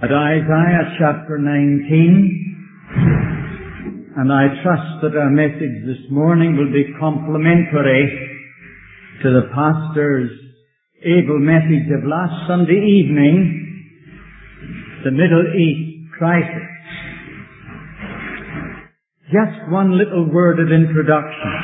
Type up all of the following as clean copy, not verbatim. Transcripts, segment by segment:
At Isaiah chapter 19, and I trust that our message this morning will be complementary to the pastor's able message of last Sunday evening, the Middle East crisis. Just one little word of introduction.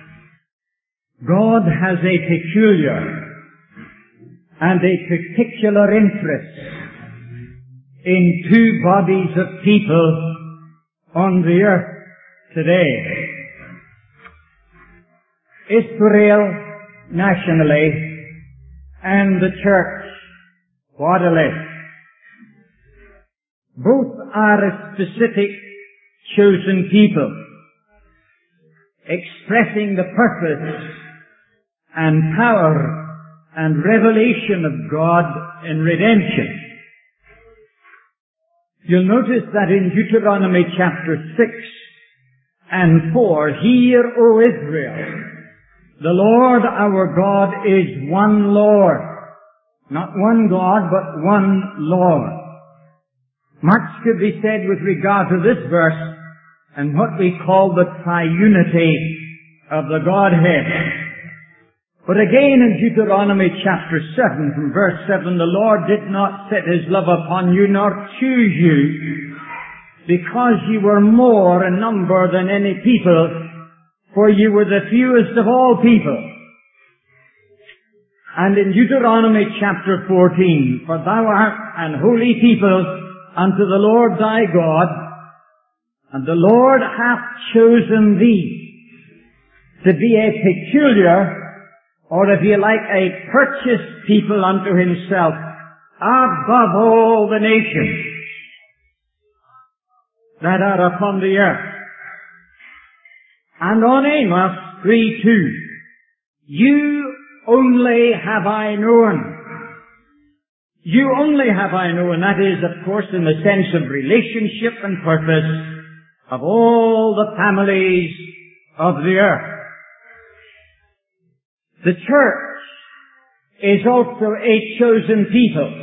God has a peculiar and a particular interest in two bodies of people on the earth today. Israel nationally and the church bodily. Both are a specific chosen people, expressing the purpose and power and revelation of God in redemption. You'll notice that in Deuteronomy chapter 6 and 4, "Hear, O Israel, the Lord our God is one Lord." Not one God, but one Lord. Much could be said with regard to this verse and what we call the triunity of the Godhead. But again in Deuteronomy chapter 7, from verse 7, "The Lord did not set His love upon you, nor choose you, because you were more in number than any people, for you were the fewest of all people." And in Deuteronomy chapter 14, "For thou art an holy people unto the Lord thy God, and the Lord hath chosen thee to be a peculiar," or if you like, "a purchased people unto Himself, above all the nations that are upon the earth." And on Amos 3:2, "You only have I known." You only have I known. That is, of course, in the sense of relationship and purpose of all the families of the earth. The church is also a chosen people,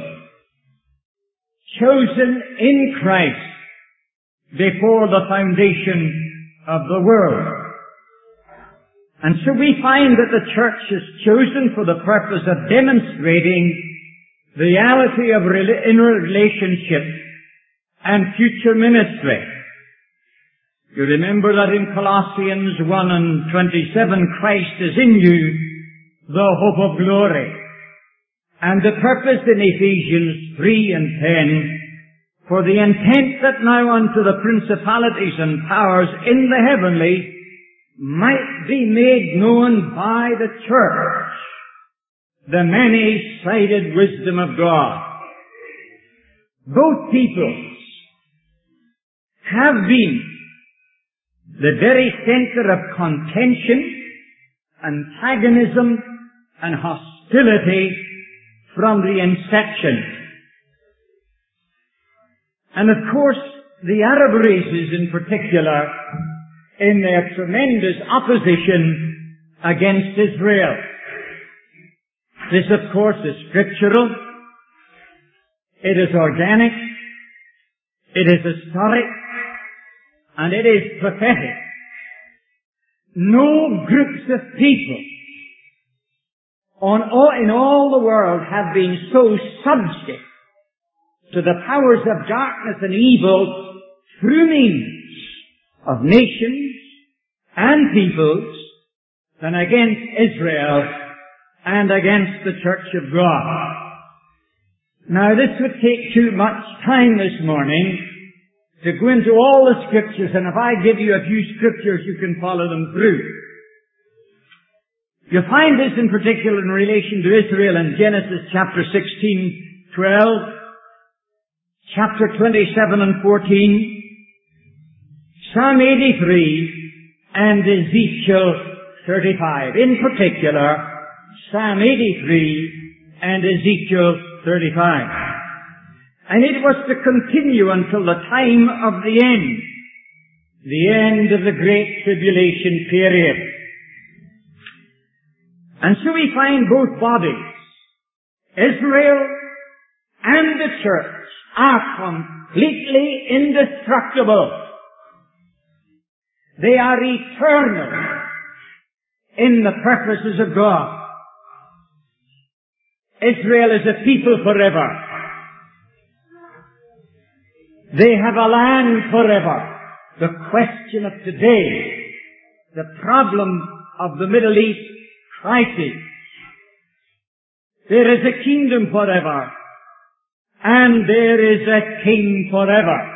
chosen in Christ before the foundation of the world. And so we find that the church is chosen for the purpose of demonstrating the reality of inner relationship and future ministry. You remember that in Colossians 1 and 27, "Christ is in you, the hope of glory." And the purpose in Ephesians 3 and 10, "For the intent that now unto the principalities and powers in the heavenlies might be made known by the church the many-sided wisdom of God." Both peoples have been the very center of contention, antagonism, and hostility from the inception. And of course, the Arab races in particular, in their tremendous opposition against Israel. This, of course, is scriptural. It is organic. It is historic. And it is prophetic. No groups of people in all the world have been so subject to the powers of darkness and evil through means of nations and peoples than against Israel and against the Church of God. Now, this would take too much time this morning to go into all the scriptures, and if I give you a few scriptures, you can follow them through. You find this in particular in relation to Israel in Genesis chapter 16:12, chapter 27 and 14, Psalm 83, and Ezekiel 35. In particular, Psalm 83 and Ezekiel 35. And it was to continue until the time of the end of the Great Tribulation period. And so we find both bodies, Israel and the church, are completely indestructible. They are eternal in the purposes of God. Israel is a people forever. They have a land forever. The question of today, the problem of the Middle East crisis, there is a kingdom forever, and there is a king forever.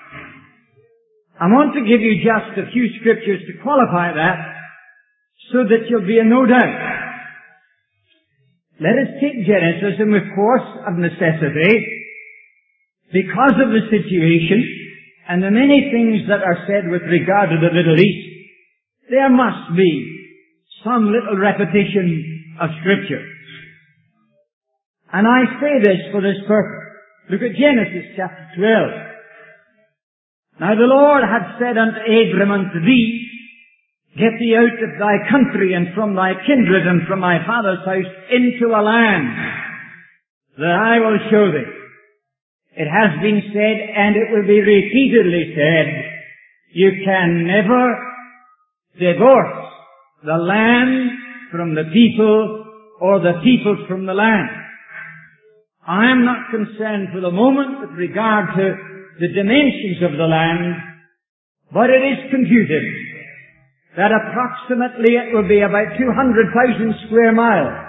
I want to give you just a few scriptures to qualify that, so that you'll be in no doubt. Let us take Genesis, and of course, of necessity, because of the situation, and the many things that are said with regard to the Middle East, there must be some little repetition of Scripture. And I say this for this purpose. Look at Genesis chapter 12. Now the Lord had said unto Abram, unto thee, get thee out of thy country and from thy kindred and from thy father's house into a land that I will show thee. It has been said, and it will be repeatedly said, you can never divorce the land from the people or the people from the land. I am not concerned for the moment with regard to the dimensions of the land, but it is computed that approximately it will be about 200,000 square miles.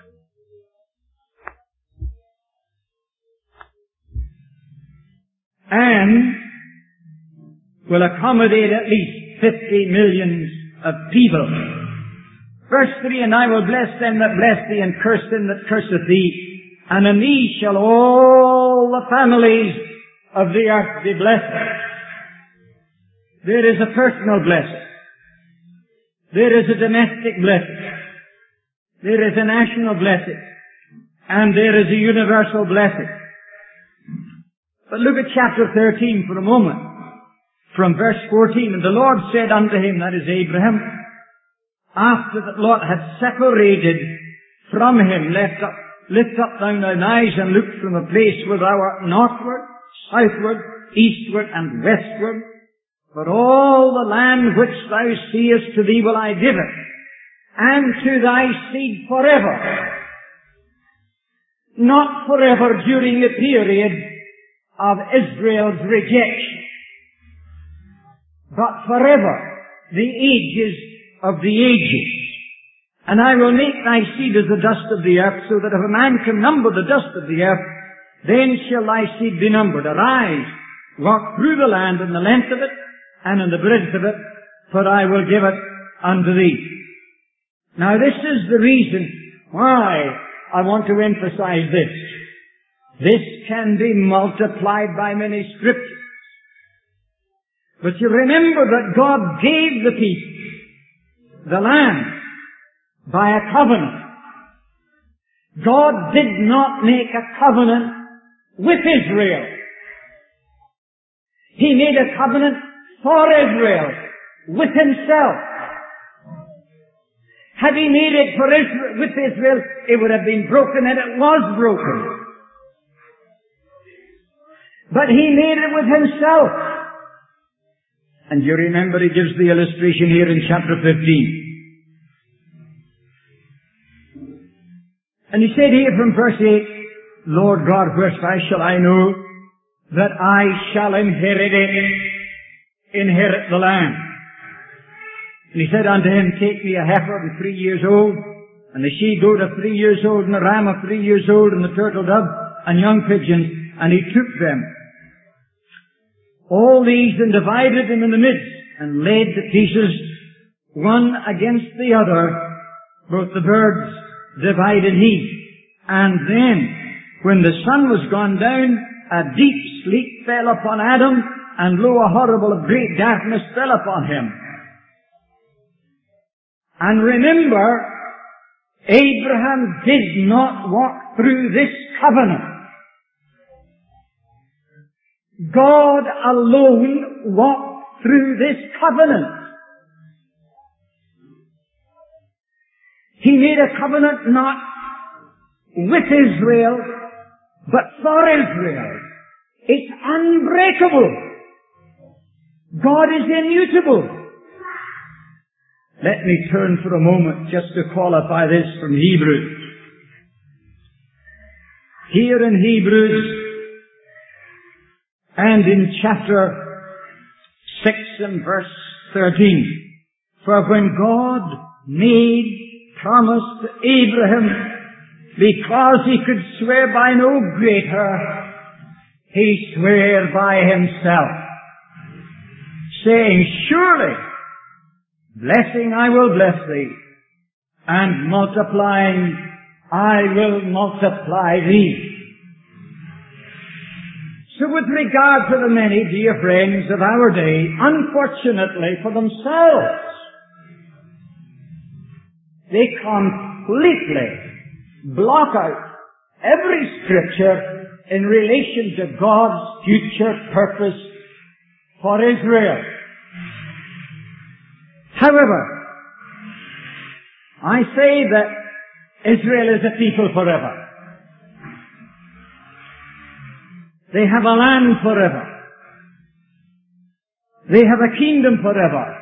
And will accommodate at least 50 million of people. Verse 3, and I will bless them that bless thee, and curse them that curseth thee, and in thee shall all the families of the earth be blessed. There is a personal blessing. There is a domestic blessing. There is a national blessing. And there is a universal blessing. But look at chapter 13 for a moment. From verse 14, and the Lord said unto him, that is Abraham, after that Lot had separated from him, lift up thine eyes and look from the place where thou art northward, southward, eastward, and westward. For all the land which thou seest, to thee will I give it, and to thy seed forever. Not forever during the period of Israel's rejection, but forever, the ages of the ages. And I will make thy seed as the dust of the earth, so that if a man can number the dust of the earth, then shall thy seed be numbered. Arise, walk through the land in the length of it, and in the breadth of it, for I will give it unto thee. Now this is the reason why I want to emphasize this. This can be multiplied by many scriptures. But you remember that God gave the people the land by a covenant. God did not make a covenant with Israel. He made a covenant for Israel with himself. Had he made it for Israel, with Israel, it would have been broken, and it was broken. But he made it with himself. And you remember he gives the illustration here in chapter 15. And he said here from verse 8, Lord God, whereby shall I know that I shall inherit the land? And he said unto him, take me a heifer of 3 years old, and the she-goat of 3 years old, and a ram of 3 years old, and the turtle dove, and young pigeons. And he took them, all these, and divided them in the midst, and laid the pieces one against the other. Both the birds divided he. And then, when the sun was gone down, a deep sleep fell upon Adam, and lo, a horrible great darkness fell upon him. And remember, Abraham did not walk through this covenant. God alone walked through this covenant. He made a covenant not with Israel, but for Israel. It's unbreakable. God is immutable. Let me turn for a moment just to qualify this from Hebrews. Here in Hebrews and in chapter 6 and verse 13. For when God made promise to Abraham, because he could swear by no greater, he sware by himself, saying, surely, blessing I will bless thee, and multiplying I will multiply thee. So with regard to the many dear friends of our day, unfortunately for themselves, they completely block out every scripture in relation to God's future purpose for Israel. However, I say that Israel is a people forever. They have a land forever. They have a kingdom forever.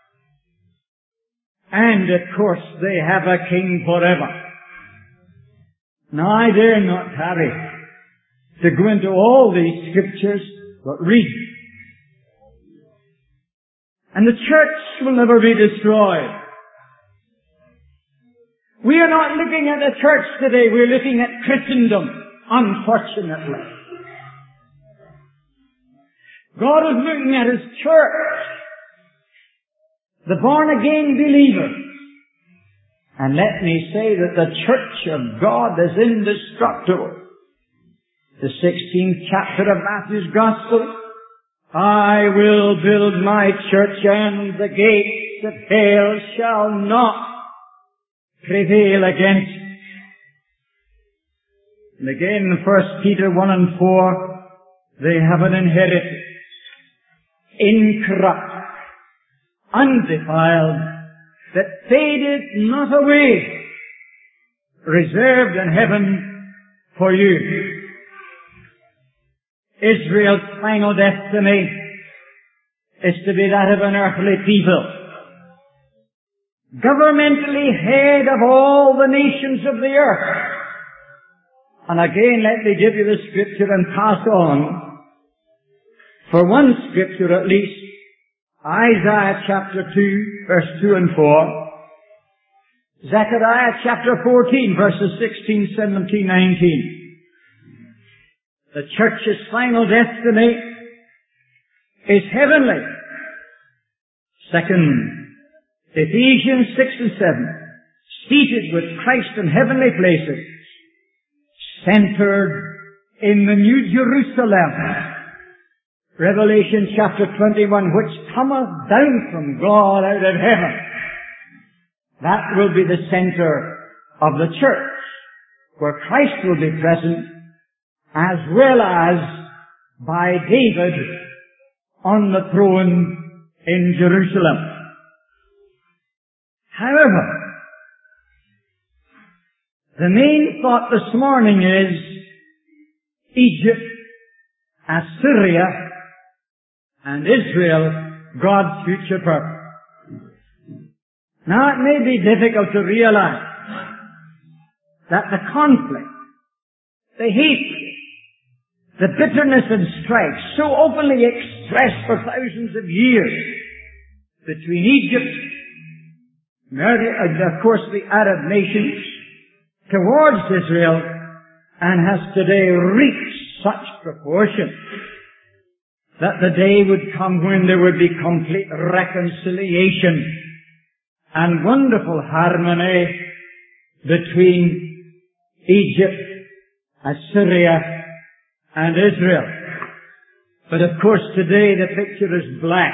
And of course they have a king forever. Now I dare not tarry to go into all these scriptures, but read. And the church will never be destroyed. We are not looking at the church today, we're looking at Christendom, unfortunately. God is looking at His church, the born-again believers. And let me say that the church of God is indestructible. The 16th chapter of Matthew's Gospel, I will build my church, and the gates of hell shall not prevail against it. And again, 1 Peter 1 and 4, they have an inheritance, incorrupt, undefiled, that fadeth not away, reserved in heaven for you. Israel's final destiny is to be that of an earthly people, governmentally head of all the nations of the earth. And again, let me give you the scripture and pass on. For one scripture at least, Isaiah chapter 2, verse 2 and 4. Zechariah chapter 14, verses 16, 17, 19. The church's final destiny is heavenly. Second, Ephesians 6 and 7. Seated with Christ in heavenly places, centered in the New Jerusalem. Revelation chapter 21, which cometh down from God out of heaven. That will be the center of the church, where Christ will be present, as well as by David on the throne in Jerusalem. However, the main thought this morning is Egypt, Assyria, and Israel, God's future purpose. Now it may be difficult to realize that the conflict, the hatred, the bitterness and strife so openly expressed for thousands of years between Egypt and of course the Arab nations towards Israel, and has today reached such proportions that the day would come when there would be complete reconciliation and wonderful harmony between Egypt, Assyria, and Israel. But of course today the picture is black.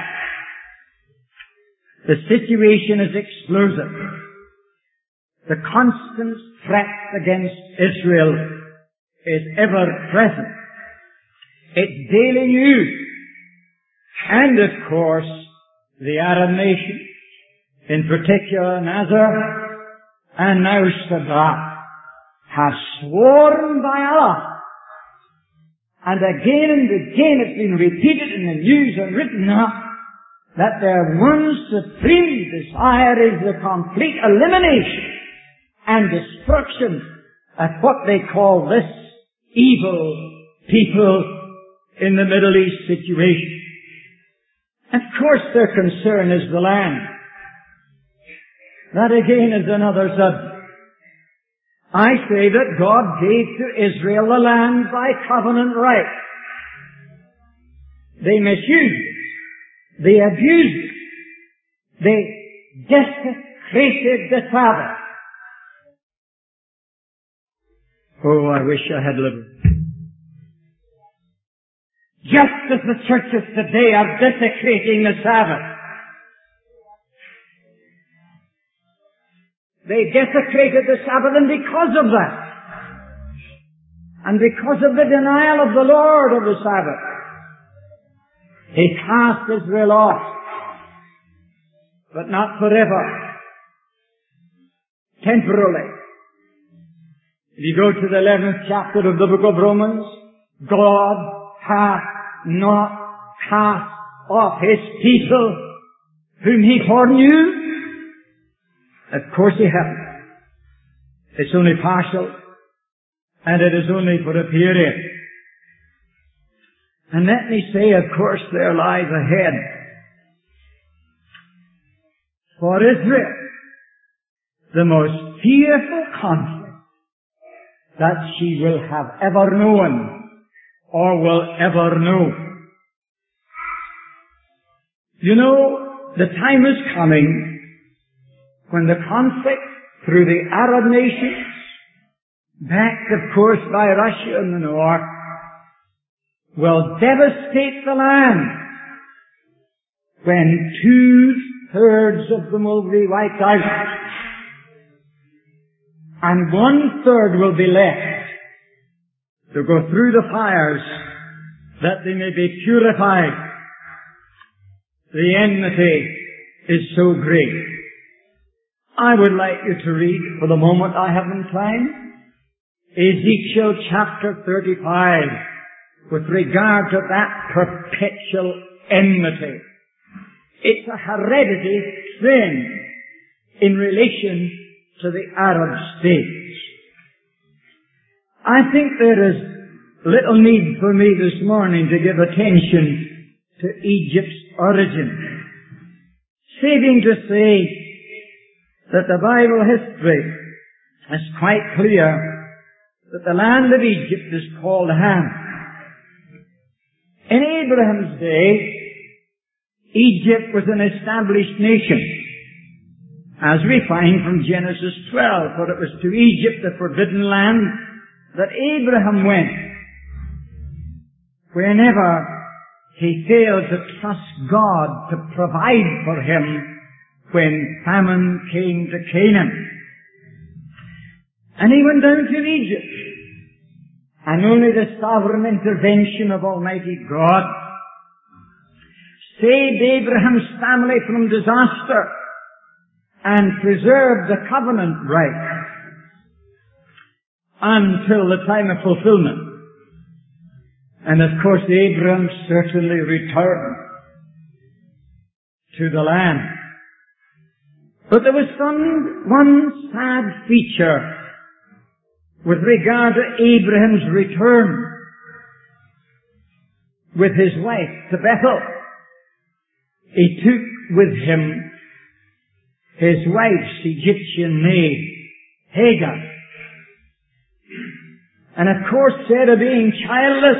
The situation is explosive. The constant threat against Israel is ever present. It's daily news. And of course, the Arab nations, in particular Nasser and now Sadat, have sworn by Allah And again and again it's been repeated in the news and written up that their one supreme desire is the complete elimination and destruction of what they call this evil people in the Middle East situation. Of course their concern is the land. That again is another subject. I say that God gave to Israel the land by covenant right. They misused it. They abused it. They desecrated the Sabbath. Oh, I wish I had lived. Just as the churches today are desecrating the Sabbath. They desecrated the Sabbath, and because of that, and because of the denial of the Lord of the Sabbath, He cast Israel off. But not forever. Temporarily. If you go to the 11th chapter of the book of Romans, God hath not cast off His people whom He foreknew. Of course He hasn't. It's only partial, and it is only for a period. And let me say, of course, there lies ahead for Israel the most fearful conflict that she will have ever known or will ever know. You know, the time is coming when the conflict through the Arab nations, backed of course by Russia in the north, will devastate the land when 2/3 of them will be wiped out and 1/3 will be left to go through the fires that they may be purified. The enmity is so great. I would like you to read, for the moment I haven't time, Ezekiel chapter 35 with regard to that perpetual enmity. It's a hereditary thing in relation to the Arab states. I think there is little need for me this morning to give attention to Egypt's origin, saving to say that the Bible history is quite clear that the land of Egypt is called Ham. In Abraham's day, Egypt was an established nation, as we find from Genesis 12, for it was to Egypt, the forbidden land, that Abraham went whenever he failed to trust God to provide for him when famine came to Canaan. And he went down to Egypt. And only the sovereign intervention of Almighty God saved Abraham's family from disaster and preserved the covenant right until the time of fulfillment. And of course Abraham certainly returned to the land. But there was one sad feature with regard to Abraham's return with his wife to Bethel. He took with him his wife's Egyptian maid, Hagar. And of course, Sarah being childless,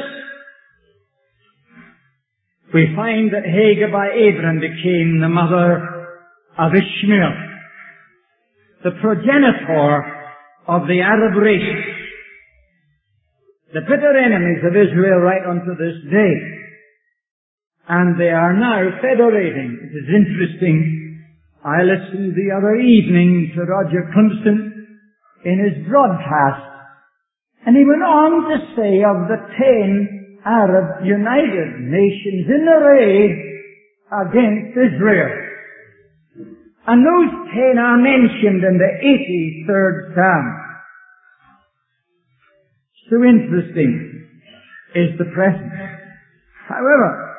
we find that Hagar by Abraham became the mother of Ishmael, the progenitor of the Arab race, the bitter enemies of Israel right unto this day. And they are now federating. It is interesting. I listened the other evening to Roger Clemson in his broadcast, and he went on to say of the 10 Arab United Nations in array against Israel. And those 10 are mentioned in the 83rd Psalm. So interesting. is the present. However,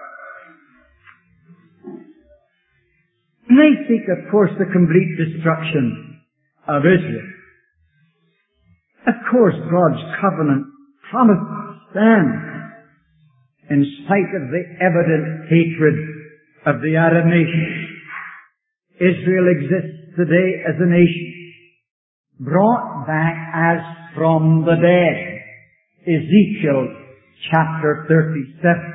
they seek, of course, the complete destruction of Israel. Of course, God's covenant promise stands in spite of the evident hatred of the Arab nation. Israel exists today as a nation, brought back as from the dead. Ezekiel chapter 37.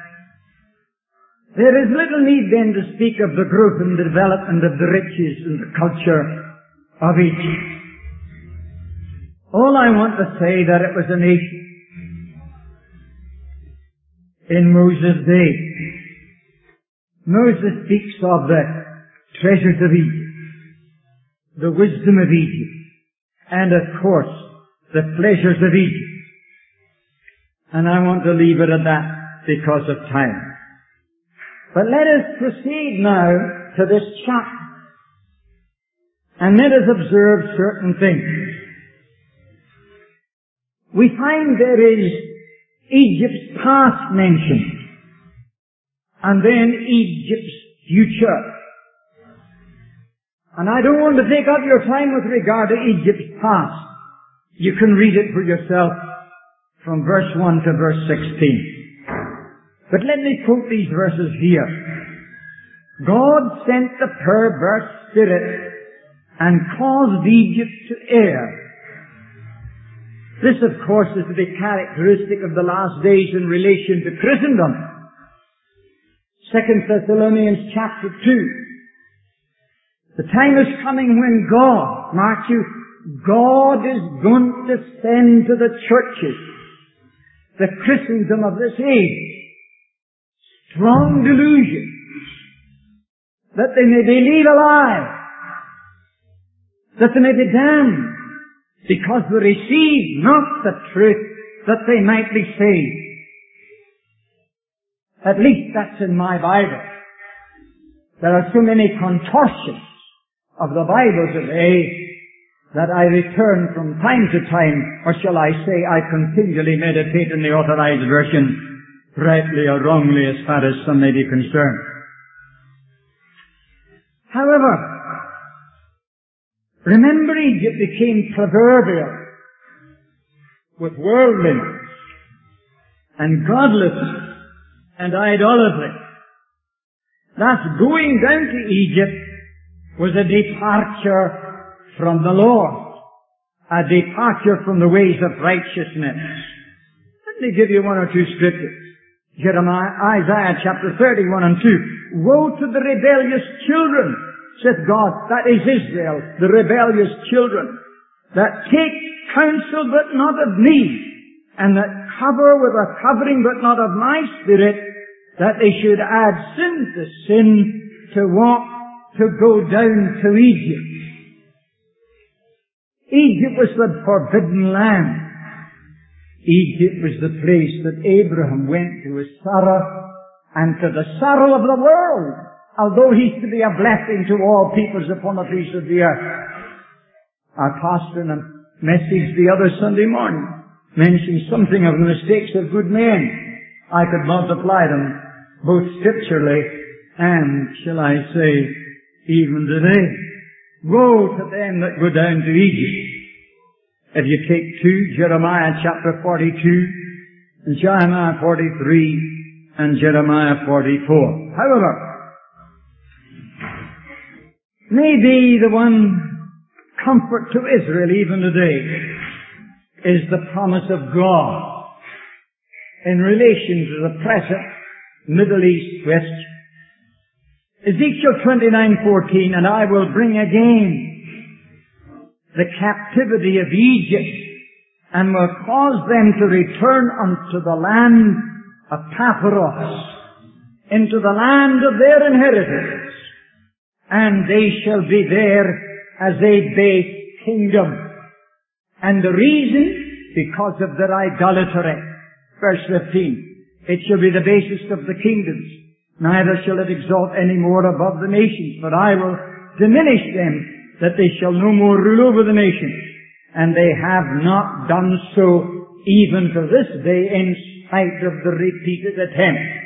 There is little need then to speak of the growth and development of the riches and the culture of Egypt. All I want to say that it was a nation in Moses' day. Moses speaks of the treasures of Egypt, the wisdom of Egypt, and of course, the pleasures of Egypt. And I want to leave it at that because of time. But let us proceed now to this chapter, and let us observe certain things. We find there is Egypt's past mentioned, and then Egypt's future. And I don't want to take up your time with regard to Egypt's past. You can read it for yourself from verse 1 to verse 16. But let me quote these verses here. God sent the perverse spirit and caused Egypt to err. This, of course, is to be characteristic of the last days in relation to Christendom. 2 Thessalonians chapter 2. The time is coming when God, mark you, God is going to send to the churches, the Christendom of this age, strong delusions, that they may believe a lie, that they may be damned, because they receive not the truth, that they might be saved. At least that's in my Bible. There are so many contortions of the Bible today that I return from time to time, or shall I say, I continually meditate in the Authorized Version, rightly or wrongly as far as some may be concerned. However, remember Egypt became proverbial with worldliness and godlessness and idolatry. Thus, going down to Egypt was a departure from the Lord, a departure from the ways of righteousness. Let me give you one or two scriptures. Isaiah chapter 31 and 2. Woe to the rebellious children, saith God, that is Israel, the rebellious children, that take counsel but not of me, and that cover with a covering but not of my spirit, that they should add sin to sin, to walk, to go down to Egypt. Egypt was the forbidden land. Egypt was the place that Abraham went to his sorrow and to the sorrow of the world, although he's to be a blessing to all peoples upon the face of the earth. Our pastor in a message the other Sunday morning mentioned something of the mistakes of good men. I could multiply them both scripturally and, shall I say, even today. Woe to them that go down to Egypt. If you take 2, Jeremiah chapter 42, and Jeremiah 43, and Jeremiah 44. However, maybe the one comfort to Israel even today is the promise of God in relation to the present Middle East question. Ezekiel 29:14, and I will bring again the captivity of Egypt, and will cause them to return unto the land of Paphros, into the land of their inheritance, and they shall be there as a base kingdom. And the reason, because of their idolatry. Verse 15, it shall be the basis of the kingdoms, neither shall it exalt any more above the nations, but I will diminish them, that they shall no more rule over the nations. And they have not done so, even to this day, in spite of the repeated attempts.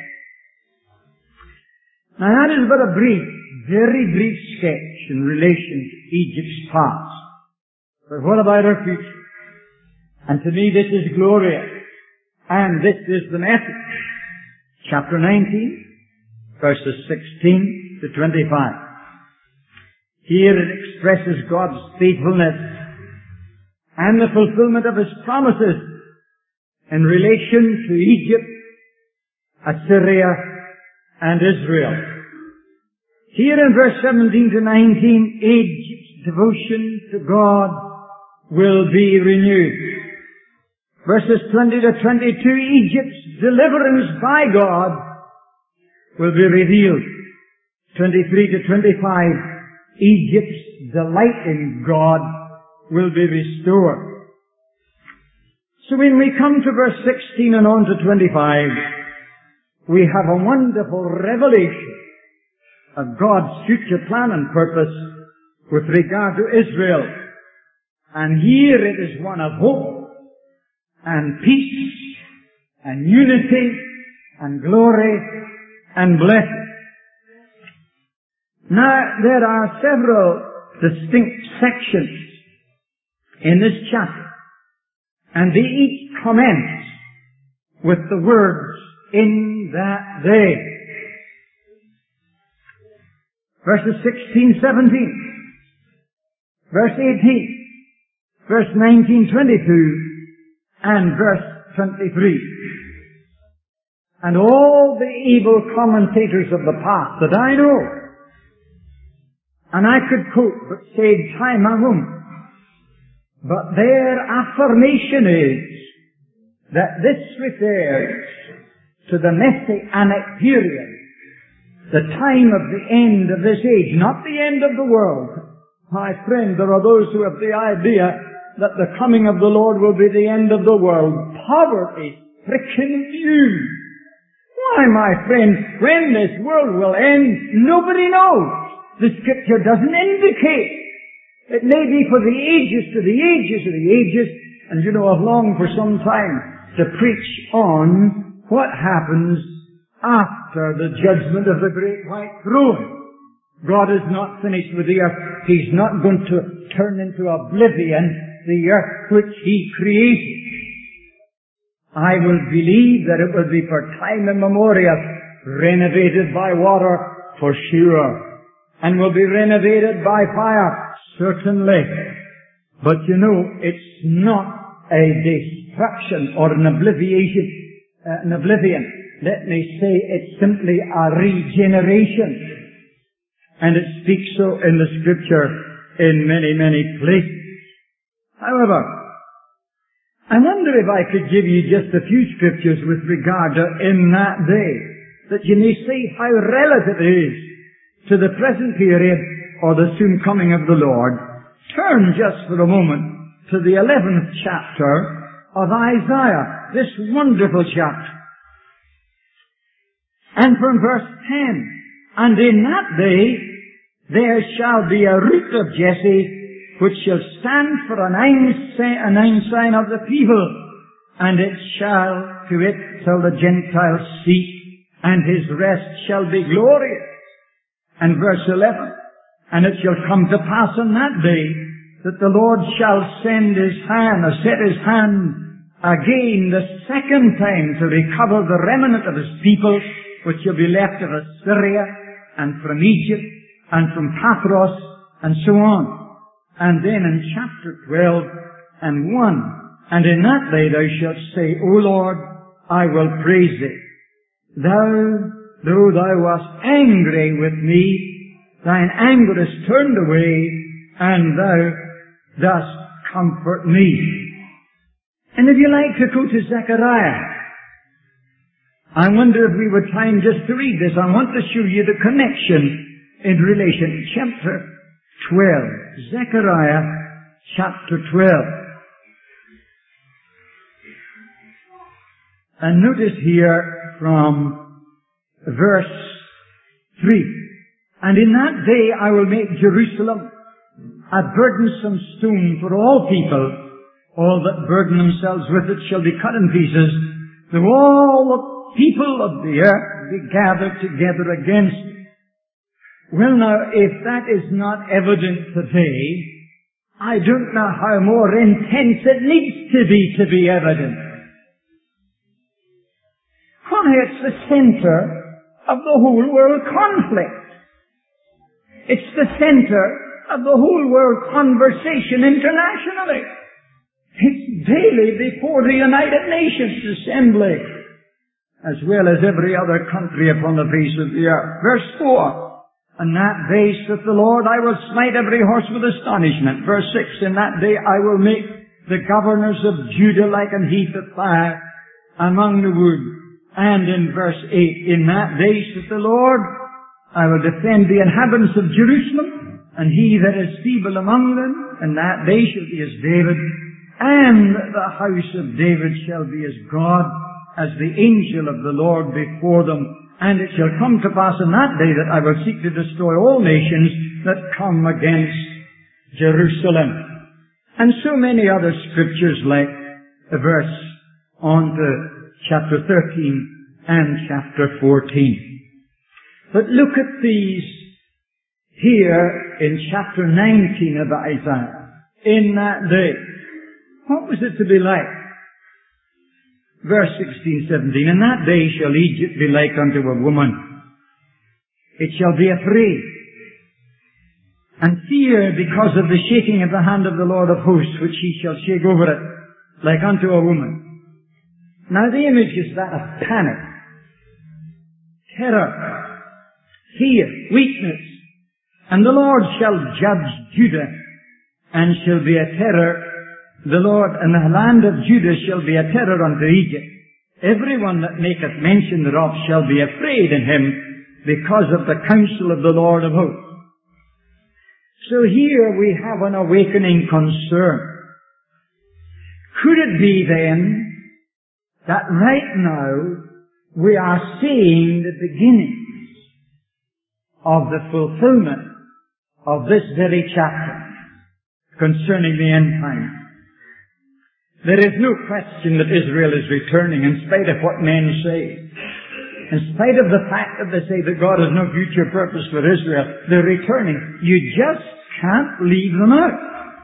Now that is but a brief, very brief sketch in relation to Egypt's past. But what about our future? And to me this is glorious. And this is the message. Chapter 19, verses 16 to 25. Here it expresses God's faithfulness and the fulfillment of His promises in relation to Egypt, Assyria, and Israel. Here in verse 17 to 19, Egypt's devotion to God will be renewed. Verses 20 to 22, Egypt's deliverance by God will be revealed. 23 to 25, Egypt's delight in God will be restored. So when we come to verse 16 and on to 25, we have a wonderful revelation of God's future plan and purpose with regard to Israel. And here it is one of hope and peace and unity and glory and blessing. Now, there are several distinct sections in this chapter, and they each commence with the words, in that day. Verses 16, 17, verse 18, verse 19, 22, and verse 23. And all the able commentators of the past that I know, and I could quote, but save time and room, but their affirmation is that this refers to the Messianic period, the time of the end of this age, not the end of the world. My friend, there are those who have the idea that the coming of the Lord will be the end of the world. Poverty-stricken view. Why, my friend, when this world will end, nobody knows. The Scripture doesn't indicate. It may be for the ages to the ages of the ages. And you know, I've longed for some time to preach on what happens after the judgment of the great white throne. God is not finished with the earth. He's not going to turn into oblivion the earth which He created. I will believe that it will be for time immemorial renovated by water for sure, and will be renovated by fire, certainly. But you know, it's not a destruction or an oblivion. Let me say it's simply a regeneration. And it speaks so in the Scripture in many, many places. However, I wonder if I could give you just a few Scriptures with regard to in that day, that you may see how relative it is to the present period or the soon coming of the Lord. Turn just for a moment to the 11th chapter of Isaiah, this wonderful chapter. And from verse 10, and in that day there shall be a root of Jesse, which shall stand for a nine sign of the people, and it shall to it till the Gentiles seek, and his rest shall be glorious. And verse 11, and it shall come to pass on that day that the Lord shall send His hand, or set His hand again the second time to recover the remnant of His people, which shall be left of Assyria, and from Egypt, and from Pathros, and so on. And then in chapter 12 and 1, and in that day thou shalt say, O Lord, I will praise Thee. Though thou wast angry with me, thine anger is turned away, and thou dost comfort me. And if you like to go to Zechariah, I wonder if we were time just to read this. I want to show you the connection in relation. Chapter 12. Zechariah chapter 12. And notice here from verse 3. And in that day I will make Jerusalem a burdensome stone for all people, All that burden themselves with it shall be cut in pieces. Though all the people of the earth be gathered together against it. Well now, if that is not evident today, I don't know how more intense it needs to be evident. Why, it's the center of the whole world conflict. It's the center of the whole world conversation internationally. It's daily before the United Nations Assembly, as well as every other country upon the face of the earth. Verse 4. In that day, saith the Lord, I will smite every horse with astonishment. Verse 6. In that day I will make the governors of Judah like an heath of fire among the wood. And in verse 8, in that day, saith the Lord, I will defend the inhabitants of Jerusalem, and he that is feeble among them, in that day shall be as David, and the house of David shall be as God, as the angel of the Lord before them. And it shall come to pass in that day that I will seek to destroy all nations that come against Jerusalem. And so many other scriptures like the verse on to chapter 13 and chapter 14. But look at these here in chapter 19 of Isaiah. In that day, what was it to be like? Verse 16, 17, in that day shall Egypt be like unto a woman. It shall be afraid and fear because of the shaking of the hand of the Lord of hosts, which he shall shake over it, like unto a woman. Now the image is that of panic, terror, fear, weakness. And the Lord shall judge Judah, and shall be a terror. The Lord and the land of Judah shall be a terror unto Egypt. Everyone that maketh mention thereof shall be afraid in him, because of the counsel of the Lord of hosts. So here we have an awakening concern. Could it be then that right now we are seeing the beginnings of the fulfillment of this very chapter concerning the end time? There is no question that Israel is returning in spite of what men say. In spite of the fact that they say that God has no future purpose for Israel, they're returning. You just can't leave them out.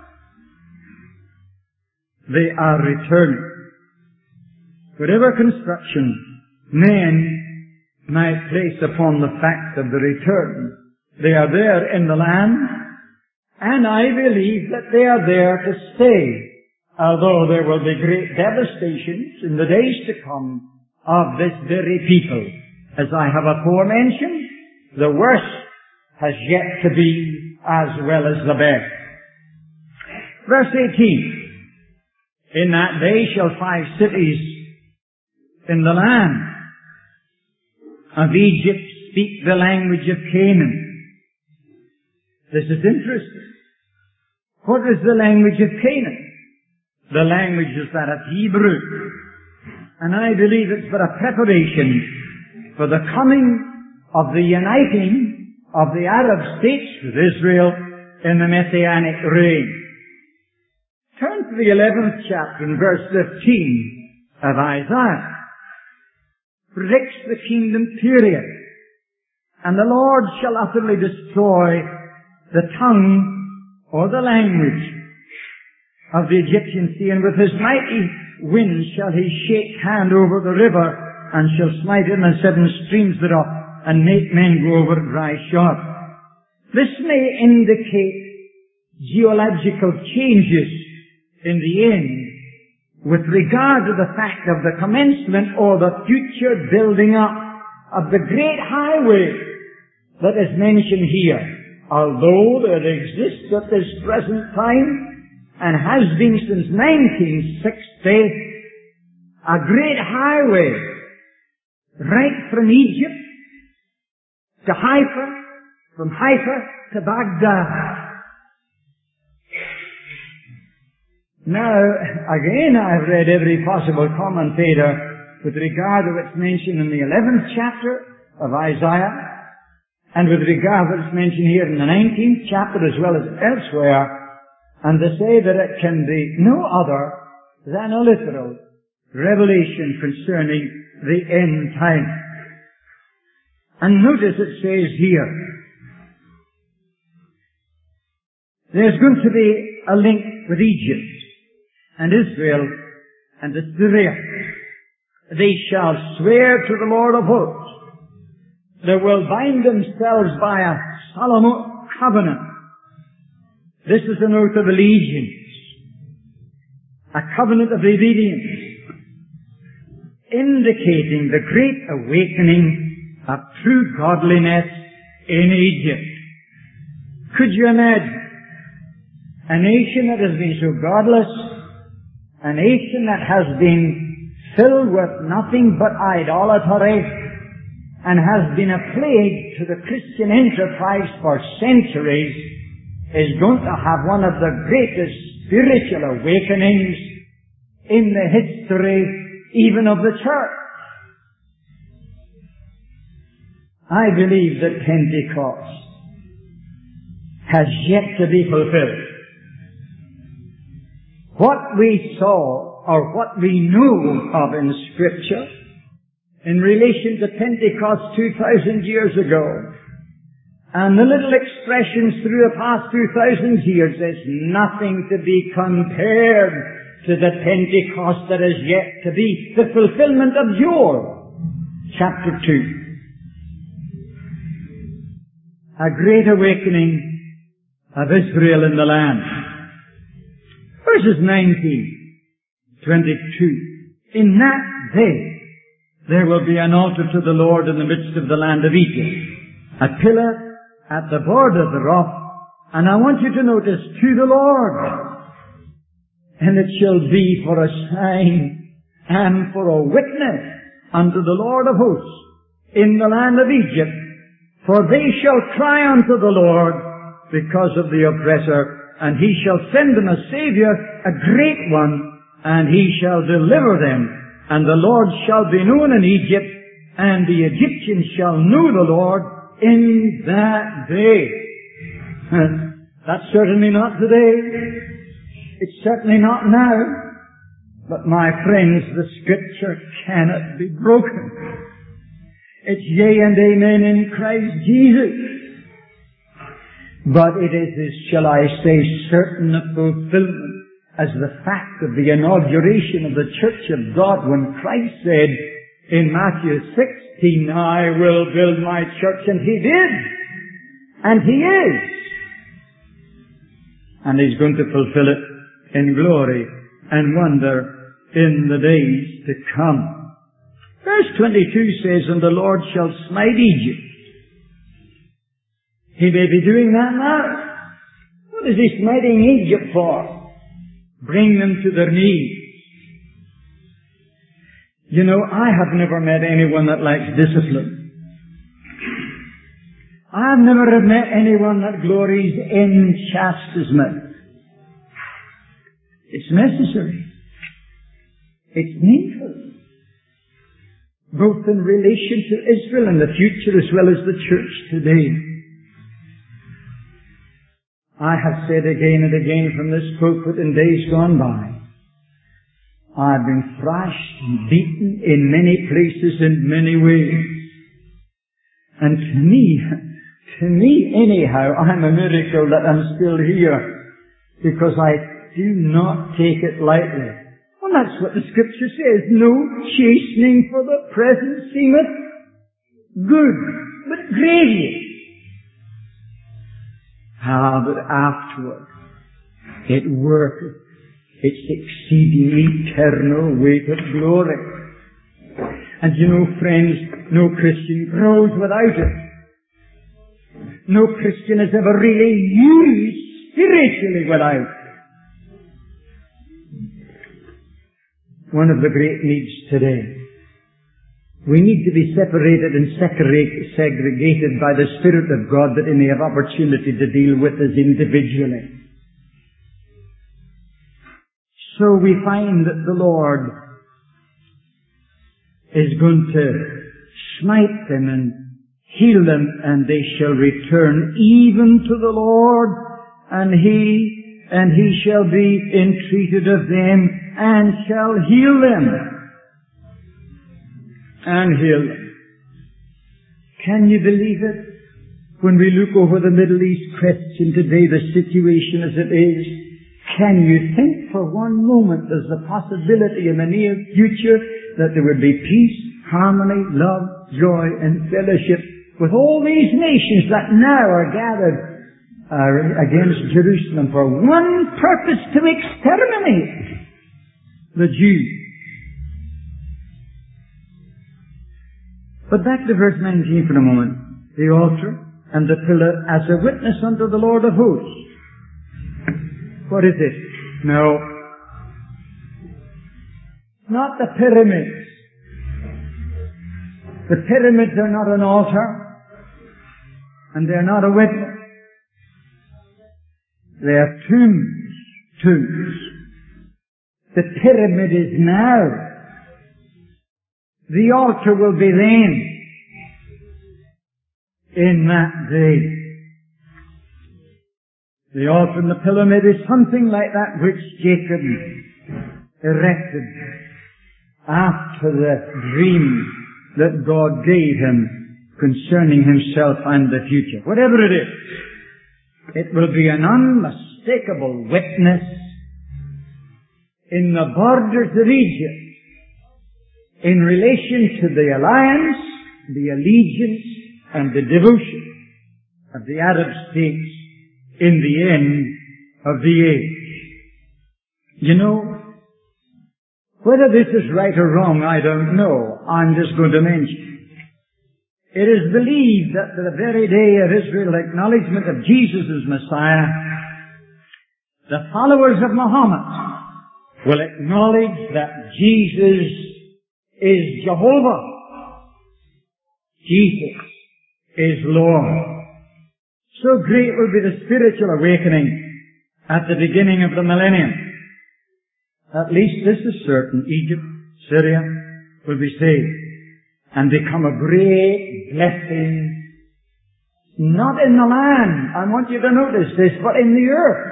They are returning. Whatever construction men might place upon the fact of the return, they are there in the land, and I believe that they are there to stay. Although there will be great devastations in the days to come of this very people. As I have afore mentioned, the worst has yet to be as well as the best. Verse 18. In that day shall 5 cities in the land of Egypt speak the language of Canaan. This is interesting. What is the language of Canaan? The language is that of Hebrew. And I believe it's but a preparation for the coming of the uniting of the Arab states with Israel in the Messianic reign. Turn to the 11th chapter and verse 15 of Isaiah. Predicts the kingdom period. And the Lord shall utterly destroy the tongue or the language of the Egyptian sea, and with his mighty wind shall he shake hand over the river, and shall smite it in the 7 streams thereof, and make men go over dry shod. This may indicate geological changes in the end with regard to the fact of the commencement or the future building up of the great highway that is mentioned here. Although there exists at this present time, and has been since 1960, a great highway right from Egypt to Haifa, from Haifa to Baghdad. Now, again, I've read every possible commentator with regard to what's mentioned in the 11th chapter of Isaiah, and with regard to what's mentioned here in the 19th chapter as well as elsewhere. and to say that it can be no other than a literal revelation concerning the end time. And notice it says here, there's going to be a link with Egypt and Israel and Assyria. They shall swear to the Lord of hosts. They will bind themselves by a solemn covenant. This is an oath of allegiance, a covenant of obedience, indicating the great awakening of true godliness in Egypt. Could you imagine a nation that has been so godless, a nation that has been filled with nothing but idolatry, and has been a plague to the Christian enterprise for centuries, is going to have one of the greatest spiritual awakenings in the history even of the church. I believe that Pentecost has yet to be fulfilled. What we saw, or what we know of in Scripture, in relation to Pentecost 2,000 years ago, and the little expressions through the past 2,000 years, is nothing to be compared to the Pentecost that is yet to be, the fulfillment of Joel, chapter 2. A great awakening of Israel in the land. Verses 19, 22. In that day, there will be an altar to the Lord in the midst of the land of Egypt, a pillar at the border thereof, and I want you to notice, to the Lord. And it shall be for a sign and for a witness unto the Lord of hosts in the land of Egypt, for they shall cry unto the Lord because of the oppressor, and he shall send them a Savior, a great one, and he shall deliver them. And the Lord shall be known in Egypt, and the Egyptians shall know the Lord in that day. That's certainly not today. It's certainly not now. But my friends, the Scripture cannot be broken. It's yea and amen in Christ Jesus. But it is, shall I say, certain of fulfillment as the fact of the inauguration of the Church of God when Christ said in Matthew 16, I will build my church, and He did. And He is. And He's going to fulfill it in glory and wonder in the days to come. Verse 22 says, and the Lord shall smite Egypt. He may be doing that now. What is He smiting Egypt for? Bring them to their knees. You know, I have never met anyone that likes discipline. I've never met anyone that glories in chastisement. It's necessary. It's needful. Both in relation to Israel in the future as well as the church today. I have said again and again from this pulpit in days gone by, I've been thrashed and beaten in many places in many ways. And to me anyhow, I'm a miracle that I'm still here, because I do not take it lightly. Well, that's what the Scripture says. No chastening for the present seemeth good, but grievous. But afterward, it worketh its exceeding eternal weight of glory. And you know, friends, no Christian grows without it. No Christian is ever really used spiritually without it. One of the great needs today, we need to be separated and segregated by the Spirit of God that He may have opportunity to deal with us individually. So we find that the Lord is going to smite them and heal them, and they shall return even to the Lord, and He and he shall be entreated of them, and shall heal them. And heal them. Can you believe it? When we look over the Middle East question today, the situation as it is, can you think for one moment there's a possibility in the near future that there would be peace, harmony, love, joy, and fellowship with all these nations that now are gathered against Jerusalem for one purpose, to exterminate the Jews? But back to verse 19 for a moment. The altar and the pillar as a witness unto the Lord of hosts. What is it? No. Not the pyramids. The pyramids are not an altar, and they're not a witness. They are tombs. Tombs. The pyramid is now. The altar will be then. In that day. The altar and the pyramid is something like that which Jacob erected after the dream that God gave him concerning himself and the future. Whatever it is, it will be an unmistakable witness in the borders of Egypt in relation to the alliance, the allegiance, and the devotion of the Arab states in the end of the age. You know, whether this is right or wrong, I don't know. I'm just going to mention. It is believed that the very day of Israel's acknowledgement of Jesus as Messiah, the followers of Muhammad will acknowledge that Jesus is Jehovah. Jesus is Lord. So great will be the spiritual awakening at the beginning of the millennium. At least this is certain. Egypt, Syria will be saved and become a great blessing, not in the land, I want you to notice this, but in the earth.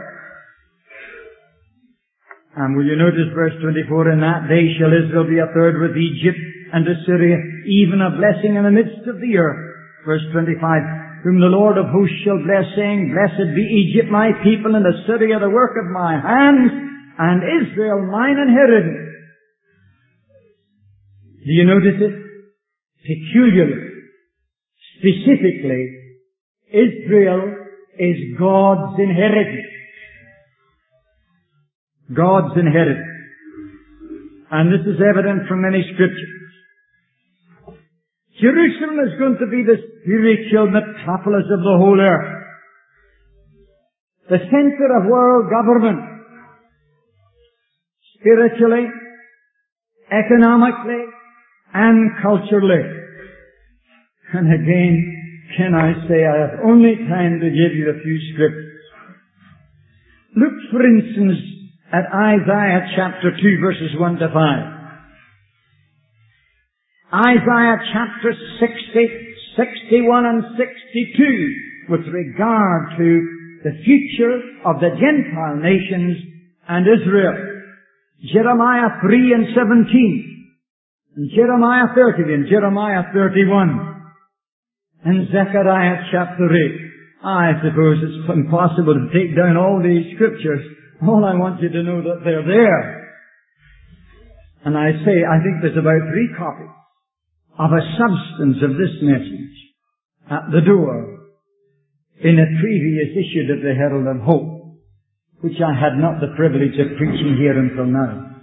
And will you notice verse 24, in that day shall Israel be a third with Egypt and Assyria, even a blessing in the midst of the earth. Verse 25, whom the Lord of hosts shall bless, saying, blessed be Egypt, my people, and Assyria, the work of my hands, and Israel, mine inheritance. Do you notice it? Peculiarly, specifically, Israel is God's inheritance. God's inheritance. And this is evident from many scriptures. Jerusalem is going to be the spiritual metropolis of the whole earth. The center of world government. Spiritually, economically, and culturally. And again, can I say, I have only time to give you a few scriptures. Look, for instance, at Isaiah chapter 2, verses 1 to 5. Isaiah chapter 60, 61 and 62 with regard to the future of the Gentile nations and Israel. Jeremiah 3 and 17. And Jeremiah 30 and Jeremiah 31. And Zechariah chapter 8. I suppose it's impossible to take down all these scriptures. All I want you to know that they're there. And I say, I think there's about 3 copies of a substance of this message at the door in a previous issue of the Herald of Hope, which I had not the privilege of preaching here until now.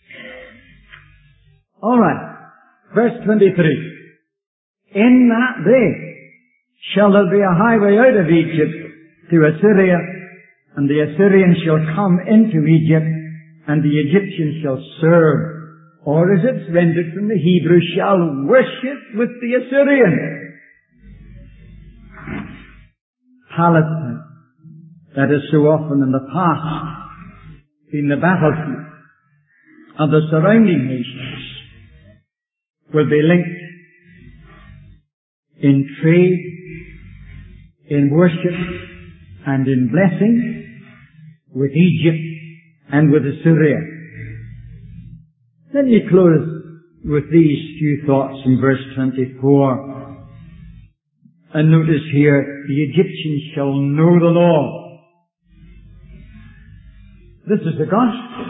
All right, verse 23. In that day shall there be a highway out of Egypt to Assyria, and the Assyrians shall come into Egypt, and the Egyptians shall serve. Or as it's rendered from the Hebrew, shall worship with the Assyrians. Palestine, that has so often in the past been the battlefield of the surrounding nations, will be linked in trade, in worship, and in blessing with Egypt and with Assyria. Let me close with these few thoughts in verse 24. And notice here, the Egyptians shall know the Lord. This is the gospel.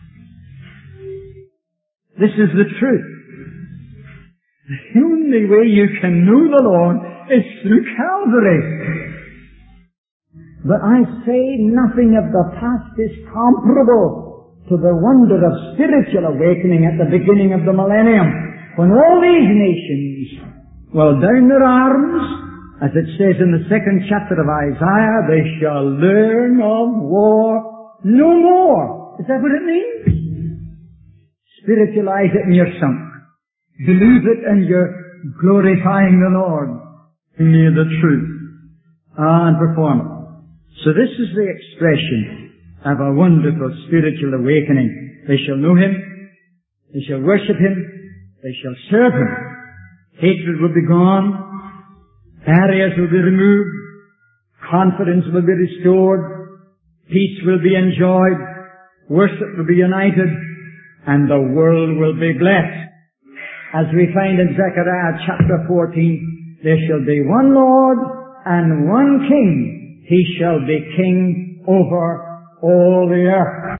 This is the truth. The only way you can know the Lord is through Calvary. But I say nothing of the past is comparable to the wonder of spiritual awakening at the beginning of the millennium, when all these nations will down their arms, as it says in the 2nd chapter of Isaiah, they shall learn of war no more. Is that what it means? Spiritualize it and you're sunk. Believe it and you're glorifying the Lord who knew the truth and perform it. So this is the expression of a wonderful spiritual awakening. They shall know Him, they shall worship Him, they shall serve Him. Hatred will be gone, barriers will be removed, confidence will be restored, peace will be enjoyed, worship will be united, and the world will be blessed. As we find in Zechariah chapter 14, there shall be one Lord and one King. He shall be king over all the earth.